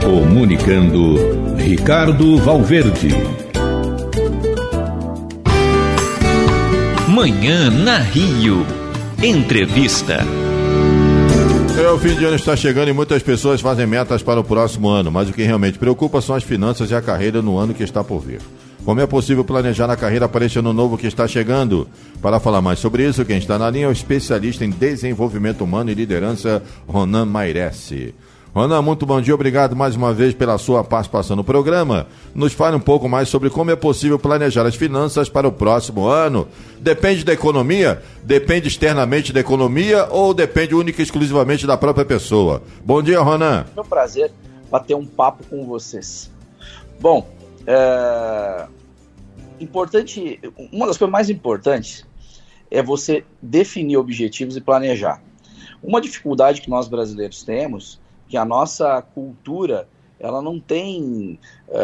Comunicando Ricardo Valverde. Manhã na Rio. Entrevista. O fim de ano está chegando e muitas pessoas fazem metas para o próximo ano, mas o que realmente preocupa são as finanças e a carreira no ano que está por vir. Como é possível planejar a carreira para este ano novo que está chegando? Para falar mais sobre isso, quem está na linha é o especialista em desenvolvimento humano e liderança, Ronan Mairesse. Ronan, muito bom dia, obrigado mais uma vez pela sua participação no programa. Nos fale um pouco mais sobre como é possível planejar as finanças para o próximo ano. Depende da economia? Depende externamente da economia ou depende única e exclusivamente da própria pessoa? Bom dia, Ronan. É um prazer bater um papo com vocês. Bom, importante, uma das coisas mais importantes é você definir objetivos e planejar. Uma dificuldade que nós brasileiros temos, que a nossa cultura, ela não tem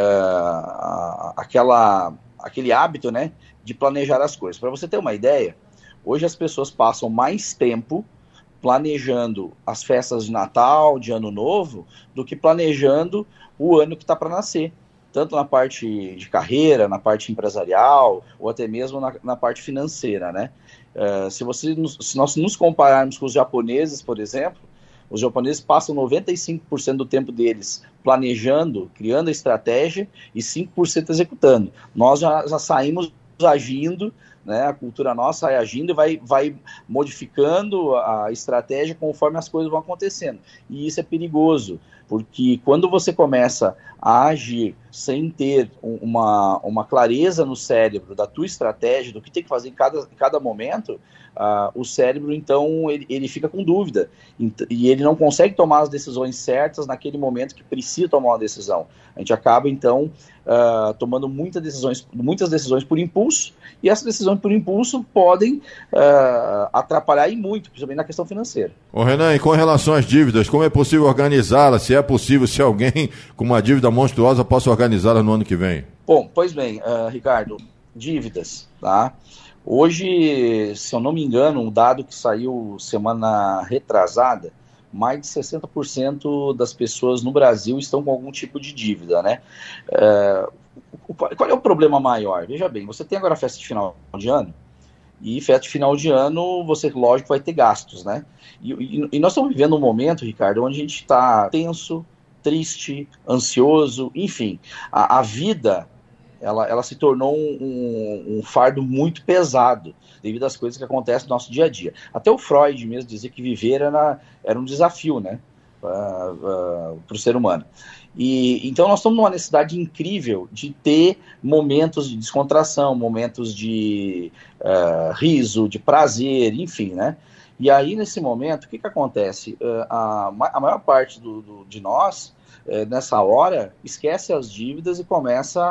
aquele hábito, né, de planejar as coisas. Para você ter uma ideia, hoje as pessoas passam mais tempo planejando as festas de Natal, de Ano Novo, do que planejando o ano que está para nascer. Tanto na parte de carreira, na parte empresarial, ou até mesmo na parte financeira, né? Se nós nos compararmos com os japoneses, por exemplo, os japoneses passam 95% do tempo deles planejando, criando a estratégia, e 5% executando. Nós já saímos agindo, né? A cultura nossa é agindo e vai modificando a estratégia conforme as coisas vão acontecendo. E isso é perigoso, porque quando você começa a agir sem ter uma clareza no cérebro da tua estratégia, do que tem que fazer em cada momento, o cérebro, então, ele fica com dúvida. E ele não consegue tomar as decisões certas naquele momento que precisa tomar uma decisão. A gente acaba, então, tomando muitas decisões por impulso, e essas decisões por impulso podem atrapalhar e muito, principalmente na questão financeira. Ô Renan, e com relação às dívidas, como é possível organizá-las? Se é possível, se alguém com uma dívida monstruosa possa organizá-la no ano que vem? Bom, pois bem, Ricardo, dívidas, tá? Hoje, se eu não me engano, um dado que saiu semana retrasada, mais de 60% das pessoas no Brasil estão com algum tipo de dívida, né? Qual é o problema maior? Veja bem, você tem agora a festa de final de ano, e festa de final de ano, você, lógico, vai ter gastos, né? E nós estamos vivendo um momento, Ricardo, onde a gente está tenso, triste, ansioso, enfim. A vida, ela se tornou um fardo muito pesado, devido às coisas que acontecem no nosso dia a dia. Até o Freud mesmo dizia que viver era um desafio, né, para o ser humano. E então nós estamos numa necessidade incrível de ter momentos de descontração, momentos de riso, de prazer, enfim, né? E aí, nesse momento, o que acontece? A maior parte de nós, nessa hora, esquece as dívidas e começa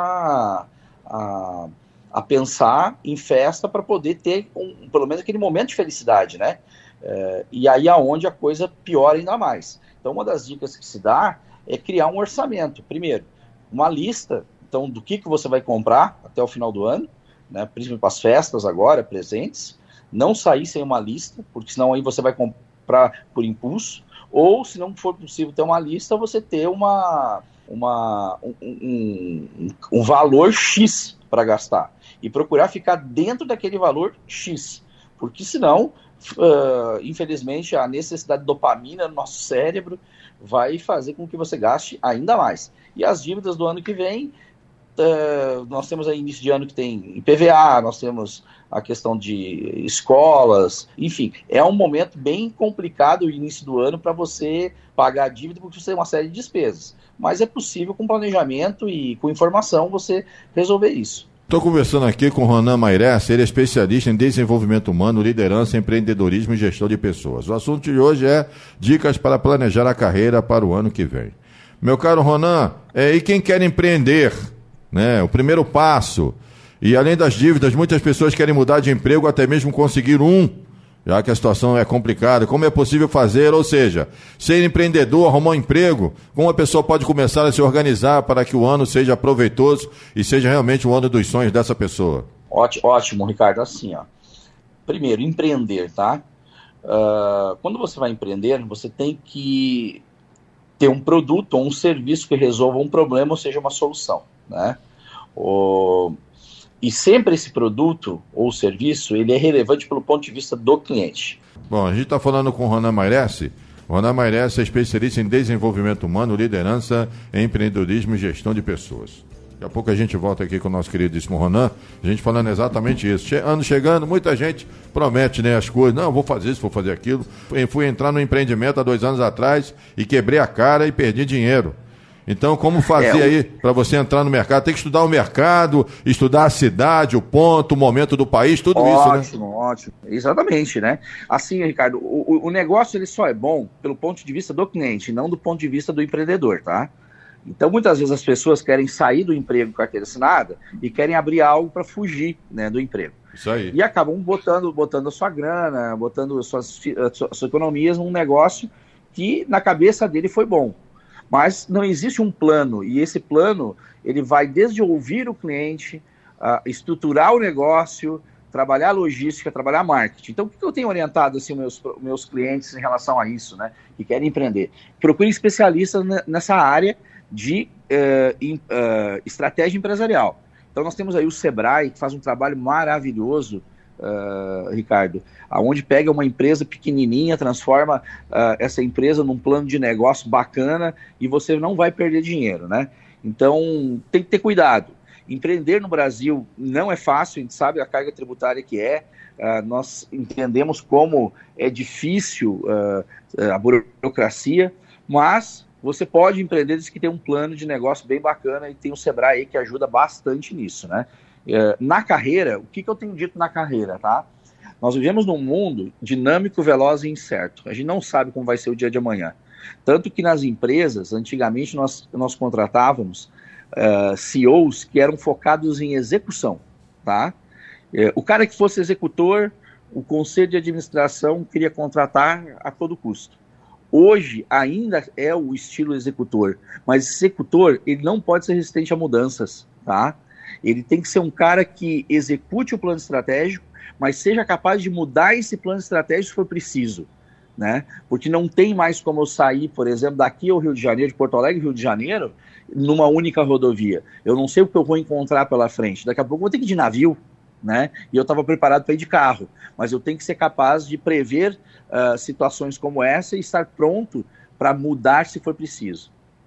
a pensar em festa para poder ter pelo menos aquele momento de felicidade, né? E aí é onde a coisa piora ainda mais. Então, uma das dicas que se dá é criar um orçamento. Primeiro, uma lista, então, do que você vai comprar até o final do ano, né? Principalmente para as festas agora, presentes. Não sair sem uma lista, porque senão aí você vai comprar por impulso. Ou, se não for possível ter uma lista, você ter um valor X para gastar. E procurar ficar dentro daquele valor X. Porque senão, infelizmente, a necessidade de dopamina no nosso cérebro vai fazer com que você gaste ainda mais. E as dívidas do ano que vem, nós temos aí início de ano que tem IPVA, nós temos a questão de escolas, enfim, é um momento bem complicado o início do ano para você pagar a dívida, porque você tem uma série de despesas. Mas é possível, com planejamento e com informação, você resolver isso. Estou conversando aqui com o Ronan Mairesse, ele é especialista em desenvolvimento humano, liderança, empreendedorismo e gestão de pessoas. O assunto de hoje é dicas para planejar a carreira para o ano que vem. Meu caro Ronan, e quem quer empreender, né, o primeiro passo, e além das dívidas, muitas pessoas querem mudar de emprego, até mesmo conseguir já que a situação é complicada. Como é possível fazer? Ou seja, ser empreendedor, arrumar um emprego, como a pessoa pode começar a se organizar para que o ano seja proveitoso e seja realmente o ano dos sonhos dessa pessoa? Ótimo, Ricardo. Assim, ó. Primeiro, empreender, tá? Quando você vai empreender, você tem que ter um produto ou um serviço que resolva um problema ou seja uma solução, né? E sempre esse produto ou serviço, ele é relevante pelo ponto de vista do cliente. Bom, a gente está falando com o Ronan Mairesse. O Ronan Mairesse é especialista em desenvolvimento humano, liderança, empreendedorismo e gestão de pessoas. Daqui a pouco a gente volta aqui com o nosso queridíssimo Ronan, a gente falando exatamente isso. Ano chegando, muita gente promete, né, as coisas. Não, vou fazer isso, vou fazer aquilo. Fui entrar no empreendimento há 2 anos atrás e quebrei a cara e perdi dinheiro. Então, como fazer aí para você entrar no mercado? Tem que estudar o mercado, estudar a cidade, o ponto, o momento do país, tudo isso, né? Ótimo. Exatamente, né? Assim, Ricardo, o negócio ele só é bom pelo ponto de vista do cliente, não do ponto de vista do empreendedor, tá? Então, muitas vezes as pessoas querem sair do emprego com carteira assinada e querem abrir algo para fugir, né, do emprego. Isso aí. E acabam botando a sua grana, botando suas economias num negócio que na cabeça dele foi bom. Mas não existe um plano, e esse plano ele vai desde ouvir o cliente, estruturar o negócio, trabalhar a logística, trabalhar a marketing. Então, o que eu tenho orientado assim, meus clientes em relação a isso, né, que querem empreender? Procure especialistas nessa área de estratégia empresarial. Então, nós temos aí o Sebrae, que faz um trabalho maravilhoso, Ricardo, aonde pega uma empresa pequenininha, transforma essa empresa num plano de negócio bacana e você não vai perder dinheiro, né? Então, tem que ter cuidado. Empreender no Brasil não é fácil, a gente sabe a carga tributária que é, nós entendemos como é difícil a burocracia, mas você pode empreender desde que tem um plano de negócio bem bacana e tem o Sebrae aí que ajuda bastante nisso, né? Na carreira, o que eu tenho dito na carreira, tá? Nós vivemos num mundo dinâmico, veloz e incerto. A gente não sabe como vai ser o dia de amanhã. Tanto que nas empresas, antigamente nós contratávamos CEOs que eram focados em execução, tá? O cara que fosse executor, o conselho de administração queria contratar a todo custo. Hoje ainda é o estilo executor, mas executor ele não pode ser resistente a mudanças, tá? Ele tem que ser um cara que execute o plano estratégico, mas seja capaz de mudar esse plano estratégico se for preciso, né? Porque não tem mais como eu sair, por exemplo, daqui ao Rio de Janeiro, de Porto Alegre, Rio de Janeiro, numa única rodovia. Eu não sei o que eu vou encontrar pela frente. Daqui a pouco eu vou ter que ir de navio, né? E eu estava preparado para ir de carro, mas eu tenho que ser capaz de prever situações como essa e estar pronto para mudar se for preciso.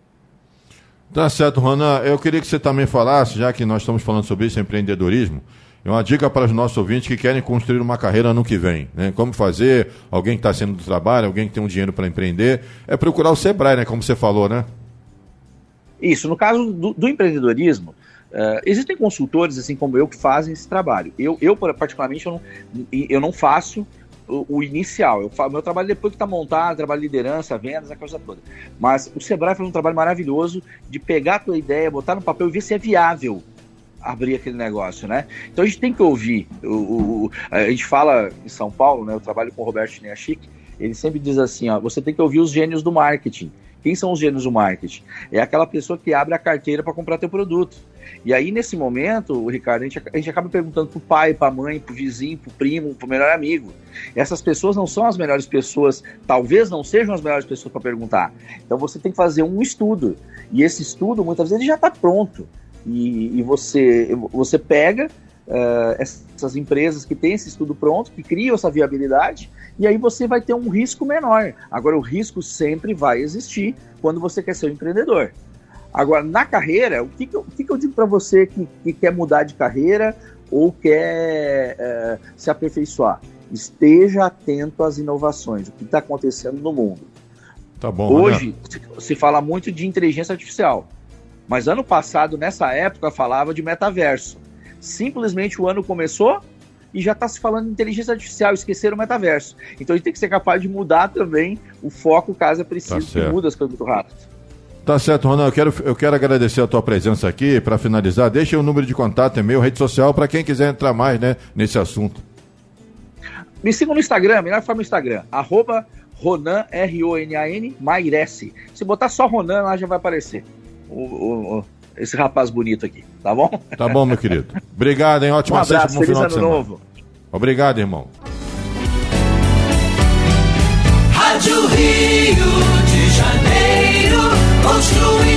Tá certo, Ronan. Eu queria que você também falasse, já que nós estamos falando sobre esse empreendedorismo, uma dica para os nossos ouvintes que querem construir uma carreira ano que vem, né? Como fazer, alguém que está saindo do trabalho, alguém que tem um dinheiro para empreender, é procurar o Sebrae, né? Como você falou, né? Isso, no caso do empreendedorismo, existem consultores, assim como eu, que fazem esse trabalho. Eu particularmente, eu não faço o inicial. Meu trabalho depois que está montado, trabalho de liderança, vendas, a coisa toda. Mas o Sebrae faz um trabalho maravilhoso de pegar a tua ideia, botar no papel e ver se é viável abrir aquele negócio, né? Então a gente tem que ouvir. A gente fala em São Paulo, né? Eu trabalho com o Roberto Chiniachik, ele sempre diz assim, ó, você tem que ouvir os gênios do marketing. Quem são os gênios do marketing? É aquela pessoa que abre a carteira para comprar teu produto. E aí, nesse momento, Ricardo, a gente acaba perguntando pro pai, pra mãe, pro vizinho, pro primo, pro melhor amigo. Essas pessoas não são as melhores pessoas, talvez não sejam as melhores pessoas para perguntar. Então você tem que fazer um estudo. E esse estudo, muitas vezes, já está pronto. E você pega essas empresas que têm esse estudo pronto, que criam essa viabilidade, e aí você vai ter um risco menor. Agora, o risco sempre vai existir quando você quer ser um empreendedor. Agora, na carreira, o que eu digo para você que quer mudar de carreira ou quer se aperfeiçoar? Esteja atento às inovações, o que está acontecendo no mundo. Tá bom, hoje se fala muito de inteligência artificial, mas ano passado, nessa época, falava de metaverso. Simplesmente o ano começou e já está se falando de inteligência artificial, esqueceram o metaverso. Então a gente tem que ser capaz de mudar também o foco, caso é preciso, que muda as coisas muito rápido. Tá certo, Ronan, eu quero agradecer a tua presença aqui. Para finalizar, deixa o número de contato, e-mail, rede social, para quem quiser entrar mais, né, nesse assunto. Me sigam no Instagram, melhor forma no Instagram, @Ronan, R-O-N-A-N, Mairesse. Se botar só Ronan, lá já vai aparecer esse rapaz bonito aqui, tá bom? Tá bom, meu querido. Obrigado, hein? Ótima sexta, bom final de semana. Novo. Obrigado, irmão. Rádio Rio de Janeiro. construir